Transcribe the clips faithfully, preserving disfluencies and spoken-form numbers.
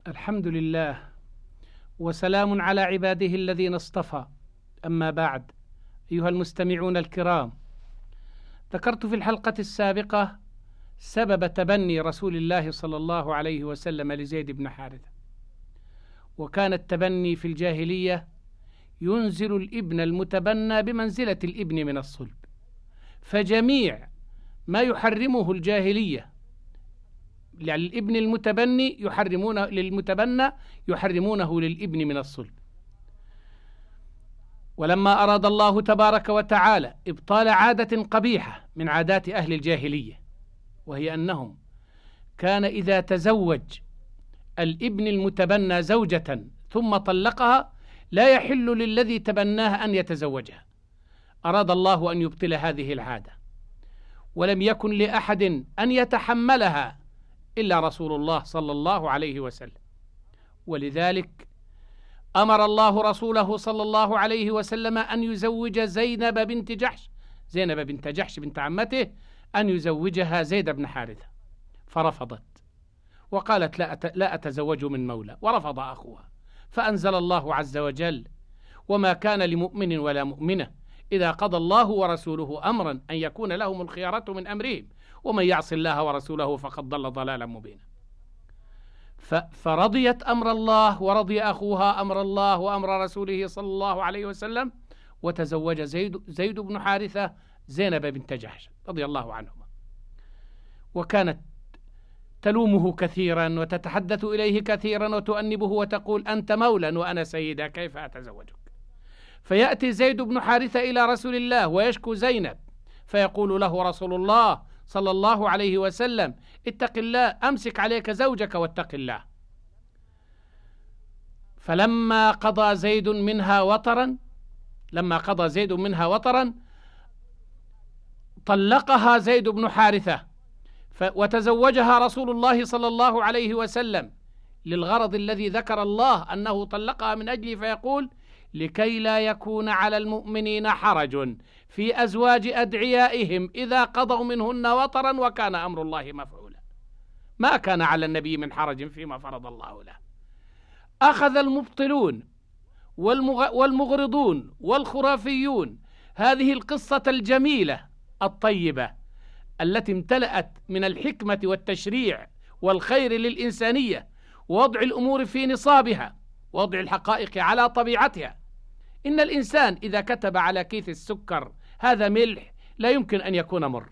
الحمد لله وسلام على عباده الذين اصطفى. أما بعد، أيها المستمعون الكرام، ذكرت في الحلقة السابقة سبب تبني رسول الله صلى الله عليه وسلم لزيد بن حارثة. وكان التبني في الجاهلية ينزل الابن المتبنى بمنزلة الابن من الصلب، فجميع ما يحرمه الجاهلية للابن المتبني يحرمونه للمتبنى يحرمونه للابن من الصلب. ولما أراد الله تبارك وتعالى إبطال عادة قبيحة من عادات أهل الجاهلية، وهي أنهم كان إذا تزوج الابن المتبنى زوجة ثم طلقها لا يحل للذي تبناها أن يتزوجها، أراد الله أن يبطل هذه العادة، ولم يكن لأحد أن يتحملها إلا رسول الله صلى الله عليه وسلم. ولذلك أمر الله رسوله صلى الله عليه وسلم أن يزوج زينب بنت جحش زينب بنت جحش بنت عمته أن يزوجها زيد بن حارثة، فرفضت وقالت لا لا أتزوج من مولى، ورفض أخوها. فأنزل الله عز وجل: وما كان لمؤمن ولا مؤمنة إذا قضى الله ورسوله أمرا أن يكون لهم الخيارة من أمرهم ومن يعص الله ورسوله فقد ضل ضلالا مبينا. فرضيت أمر الله، ورضي أخوها أمر الله وأمر رسوله صلى الله عليه وسلم، وتزوج زيد, زيد بن حارثة زينب بنت جحش رضي الله عنهما. وكانت تلومه كثيرا وتتحدث إليه كثيرا وتؤنبه وتقول: أنت مولا وأنا سيدة، كيف أتزوجك؟ فيأتي زيد بن حارثة إلى رسول الله ويشكو زينب، فيقول له رسول الله صلى الله عليه وسلم: اتق الله، أمسك عليك زوجك واتق الله. فلما قضى زيد منها وطرا لما قضى زيد منها وطرا طلقها زيد بن حارثة، وتزوجها رسول الله صلى الله عليه وسلم للغرض الذي ذكر الله أنه طلقها من أجله، فيقول: لكي لا يكون على المؤمنين حرج في أزواج أدعيائهم إذا قضوا منهن وطرا وكان أمر الله مفعولا. ما كان على النبي من حرج فيما فرض الله له. أخذ المبطلون والمغرضون والخرافيون هذه القصة الجميلة الطيبة التي امتلأت من الحكمة والتشريع والخير للإنسانية، ووضع الأمور في نصابها، ووضع الحقائق على طبيعتها. إن الإنسان إذا كتب على كيس السكر هذا ملح لا يمكن أن يكون مر،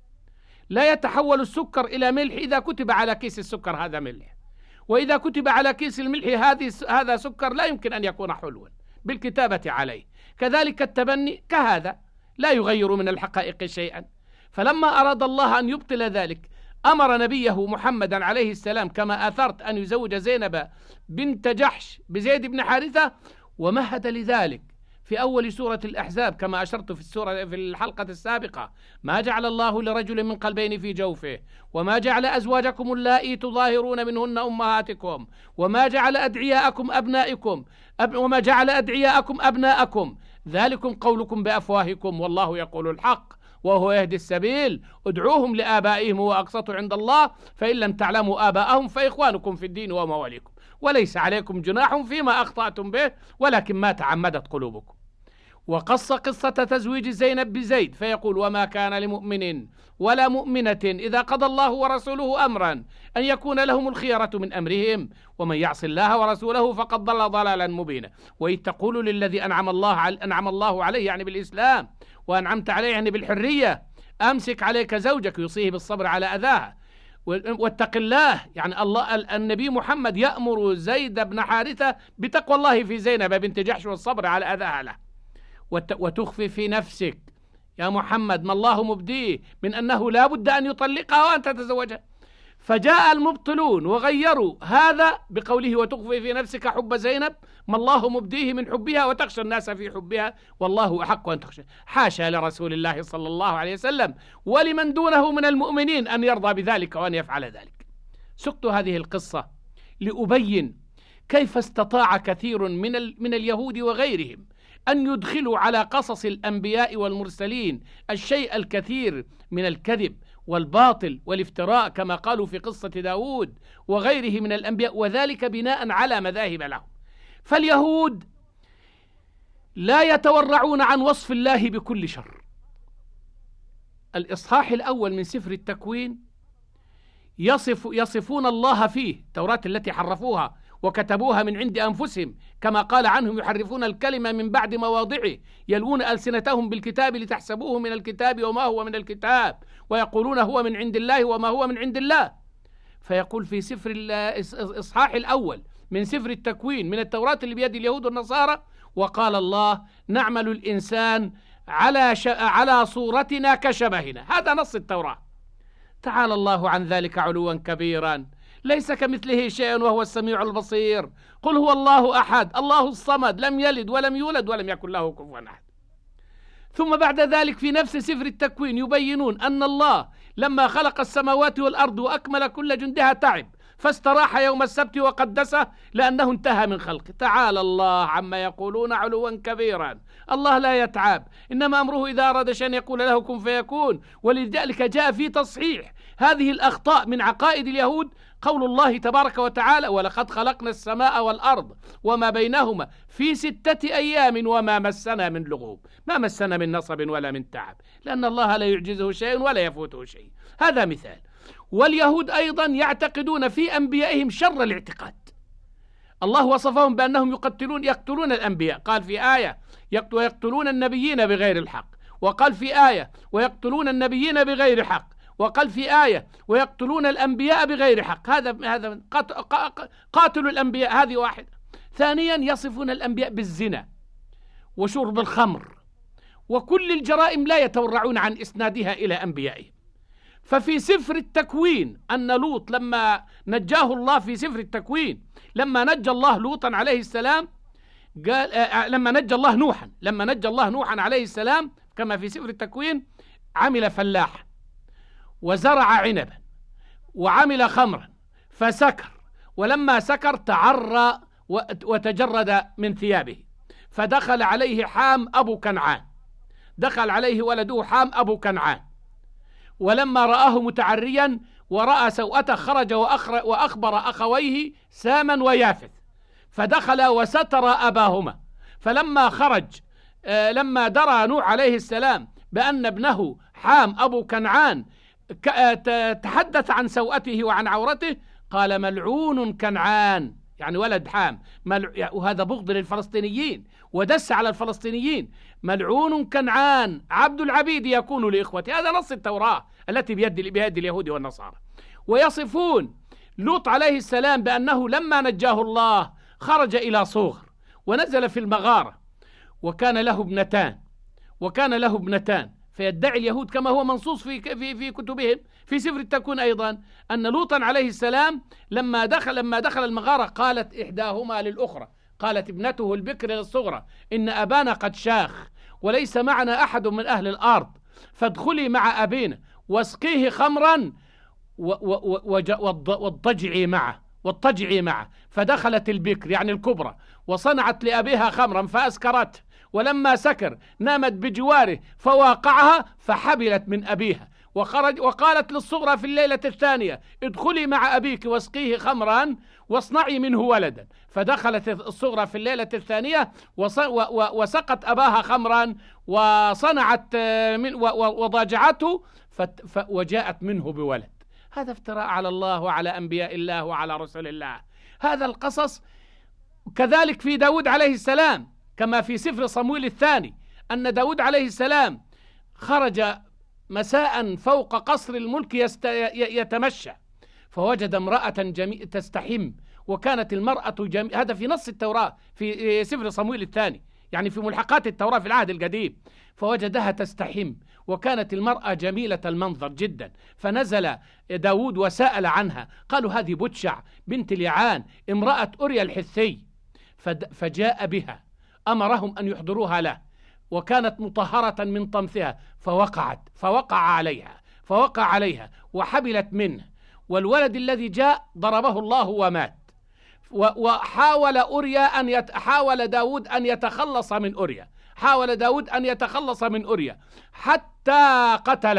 لا يتحول السكر إلى ملح إذا كتب على كيس السكر هذا ملح، وإذا كتب على كيس الملح هذه هذا سكر لا يمكن أن يكون حلوا بالكتابة عليه. كذلك التبني كهذا لا يغير من الحقائق شيئا. فلما أراد الله أن يبطل ذلك أمر نبيه محمدا عليه السلام كما أثرت أن يزوج زينب بنت جحش بزيد بن حارثة، ومهد لذلك في أول سورة الأحزاب كما أشرت في السورة في الحلقة السابقة: ما جعل الله لرجل من قلبين في جوفه، وما جعل أزواجكم اللائي تظاهرون منهن أمهاتكم، وما جعل أدعياءكم أبنائكم أب وما جعل أدعياءكم أبناءكم، ذلكم قولكم بأفواهكم والله يقول الحق وهو يهدي السبيل، ادعوهم لآبائهم وأقسط عند الله، فإن لم تعلموا آباءهم فإخوانكم في الدين ومواليكم، وليس عليكم جناح فيما أخطأتم به ولكن ما تعمدت قلوبكم. وقص قصة تزويج زينب بزيد فيقول: وما كان لمؤمن ولا مؤمنة إذا قضى الله ورسوله أمرا أن يكون لهم الخيرة من أمرهم ومن يعص الله ورسوله فقد ضل ضلالا مبينا. وإذ تقول للذي أنعم الله أنعم الله عليه يعني بالإسلام، وأنعمت عليه يعني بالحرية: أمسك عليك زوجك، يوصيه بالصبر على أذاها، واتق الله، يعني الله النبي محمد يأمر زيد بن حارثة بتقوى الله في زينب بنت جحش والصبر على أذاها له. وتخفي في نفسك يا محمد ما الله مبديه من أنه لا بد أن يطلقها وأن تتزوجها. فجاء المبطلون وغيروا هذا بقوله: وتخفي في نفسك حب زينب ما الله مبديه من حبها وتخشى الناس في حبها والله أحق أن تخشى. حاشا لرسول الله صلى الله عليه وسلم ولمن دونه من المؤمنين أن يرضى بذلك وأن يفعل ذلك. سقت هذه القصة لأبين كيف استطاع كثير من من اليهود وغيرهم أن يدخلوا على قصص الأنبياء والمرسلين الشيء الكثير من الكذب والباطل والافتراء كما قالوا في قصة داود وغيره من الأنبياء، وذلك بناء على مذاهب لهم. فاليهود لا يتورعون عن وصف الله بكل شر. الإصحاح الأول من سفر التكوين يصف يصفون الله فيه، التوراة التي حرفوها وكتبوها من عند أنفسهم كما قال عنهم يحرفون الكلمة من بعد مواضعه يلوون ألسنتهم بالكتاب لتحسبوه من الكتاب وما هو من الكتاب ويقولون هو من عند الله وما هو من عند الله. فيقول في سفر الإصحاح الأول من سفر التكوين من التوراة اللي بيد اليهود والنصارى: وقال الله نعمل الإنسان على ش... على صورتنا كشبهنا. هذا نص التوراة. تعالى الله عن ذلك علوا كبيرا، ليس كمثله شيء وهو السميع البصير. قل هو الله أحد الله الصمد لم يلد ولم يولد ولم يكن له كفوا أحد. ثم بعد ذلك في نفس سفر التكوين يبينون أن الله لما خلق السماوات والأرض وأكمل كل جندها تعب فاستراح يوم السبت وقدسه لأنه انتهى من خلقه. تعالى الله عما يقولون علوا كبيرا. الله لا يتعب، إنما أمره إذا أراد شيئا يقول له كن فيكون. ولذلك جاء في تصحيح هذه الأخطاء من عقائد اليهود قول الله تبارك وتعالى: ولقد خلقنا السماء والأرض وما بينهما في ستة أيام وما مسنا من لغوب. ما مسنا من نصب ولا من تعب، لأن الله لا يعجزه شيء ولا يفوته شيء. هذا مثال. واليهود أيضا يعتقدون في أنبيائهم شر الاعتقاد. الله وصفهم بأنهم يقتلون يقتلون الأنبياء، قال في آية: ويقتلون النبيين بغير الحق، وقال في آية: ويقتلون النبيين بغير حق، وقال في آية: ويقتلون الأنبياء بغير حق. هذا هذا قاتلوا الأنبياء، هذه واحدة. ثانيا يصفون الأنبياء بالزنا وشرب الخمر وكل الجرائم لا يتورعون عن إسنادها إلى أنبيائهم. ففي سفر التكوين أن لوط لما نجاه الله في سفر التكوين لما نجى الله لوطا عليه السلام قال آه لما نجى الله نوحا لما نجى الله نوحا عليه السلام كما في سفر التكوين: عمل فلاحا وزرع عنبا وعمل خمرا فسكر، ولما سكر تعرى وتجرد من ثيابه، فدخل عليه حام أبو كنعان دخل عليه ولده حام أبو كنعان، ولما رآه متعريا ورأى سوءته خرج وأخبر أخويه ساما ويافث، فدخل وستر أباهما. فلما خرج آه لما درى نوح عليه السلام بأن ابنه حام أبو كنعان تحدث عن سوءته وعن عورته قال: ملعون كنعان، يعني ولد حام، وهذا بغض للفلسطينيين ودس على الفلسطينيين. ملعون كنعان عبد العبيد يكون لإخوته. هذا نص التوراة التي بيد بيد اليهود والنصارى. ويصفون لوط عليه السلام بأنه لما نجاه الله خرج إلى صوغر ونزل في المغارة، وكان له ابنتان وكان له ابنتان فيدعي اليهود كما هو منصوص في في في كتبهم في سفر التكوين أيضا أن لوطا عليه السلام لما دخل لما دخل المغارة قالت إحداهما للأخرى، قالت ابنته البكر للصغرى: إن أبانا قد شاخ وليس معنا أحد من أهل الأرض، فادخلي مع أبينا واسقيه خمرا واضطجعي معه واضطجعي معه. فدخلت البكر يعني الكبرى وصنعت لأبيها خمرا فأسكرته، ولما سكر نامت بجواره فواقعها فحبلت من أبيها، وخرج وقالت للصغرى في الليلة الثانية: ادخلي مع أبيك واسقيه خمرا واصنعي منه ولدا. فدخلت الصغرى في الليلة الثانية وسقت أباها خمرا وصنعت من وضاجعته وجاءت منه بولد. هذا افتراء على الله وعلى أنبياء الله وعلى رسول الله. هذا القصص كذلك في داود عليه السلام كما في سفر صمويل الثاني أن داود عليه السلام خرج مساء فوق قصر الملك يتمشى فوجد امرأة تستحم، وكانت المرأة جميلة. هذا في نص التوراة في سفر صمويل الثاني، يعني في ملحقات التوراة في العهد القديم. فوجدها تستحم وكانت المرأة جميلة المنظر جدا، فنزل داود وسأل عنها، قالوا: هذه بتشع بنت ليعان امرأة أوريا الحثي. فجاء بها، أمرهم أن يحضروها له، وكانت مطهرة من طمثها، فوقعت فوقع عليها فوقع عليها وحبلت منه، والولد الذي جاء ضربه الله ومات. وحاول أوريا أن يت... حاول داود أن يتخلص من أوريا حاول داود أن يتخلص من أوريا حتى قتله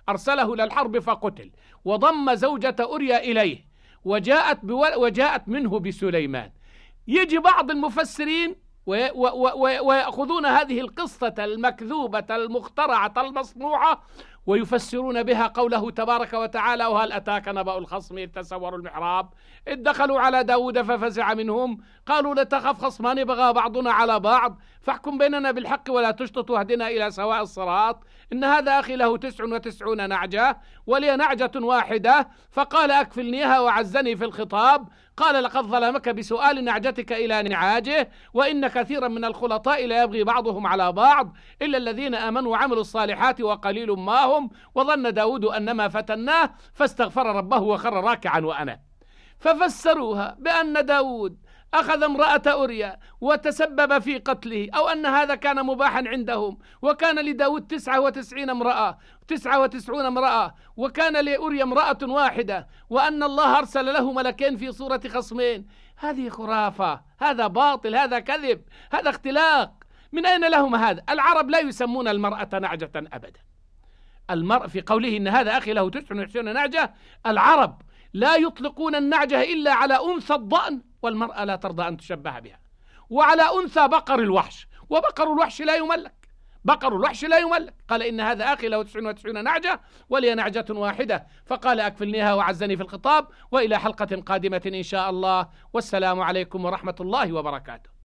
أرسله للحرب فقتل، وضم زوجة أوريا إليه، وجاءت, وجاءت منه بسليمان. يجي بعض المفسرين ويأخذون هذه القصة المكذوبة المخترعة المصنوعة ويفسرون بها قوله تبارك وتعالى: وهل أتاك نبأ الخصم إذ تسوروا المحراب إذ دخلوا على داود ففزع منهم قالوا لا تخف خصمان بغى بعضنا على بعض فاحكم بيننا بالحق ولا تشطط واهدنا إلى سواء الصراط إن هذا أخي له تسع وتسعون نعجة ولي نعجة واحدة فقال أكفلنيها وعزني في الخطاب قال لقد ظلمك بسؤال نعجتك إلى نعاجه وإن كثيرا من الخلطاء لا يبغي بعضهم على بعض إلا الذين آمنوا وعملوا الصالحات وقليل ما هم وظن داود أنما فتناه فاستغفر ربه وخر راكعا وأناب. ففسروها بأن داود أخذ امرأة أوريا وتسبب في قتله، أو أن هذا كان مباحا عندهم، وكان لداود تسعة وتسعين امرأة تسعة وتسعون امرأة وكان لأوريا امرأة واحدة، وأن الله أرسل له ملكين في صورة خصمين. هذه خرافة، هذا باطل، هذا كذب، هذا اختلاق. من أين لهم هذا؟ العرب لا يسمون المرأة نعجة أبدا. المرء في قوله إن هذا أخي له تسع وتسعون نعجة، العرب لا يطلقون النعجة إلا على أنثى الضأن، والمرأة لا ترضى أن تشبه بها، وعلى أنثى بقر الوحش، وبقر الوحش لا يملك، بقر الوحش لا يملك. قال إن هذا أخي له تسع وتسعون نعجة ولي نعجة واحدة فقال أكفلنيها وعزني في الخطاب. وإلى حلقة قادمة إن شاء الله، والسلام عليكم ورحمة الله وبركاته.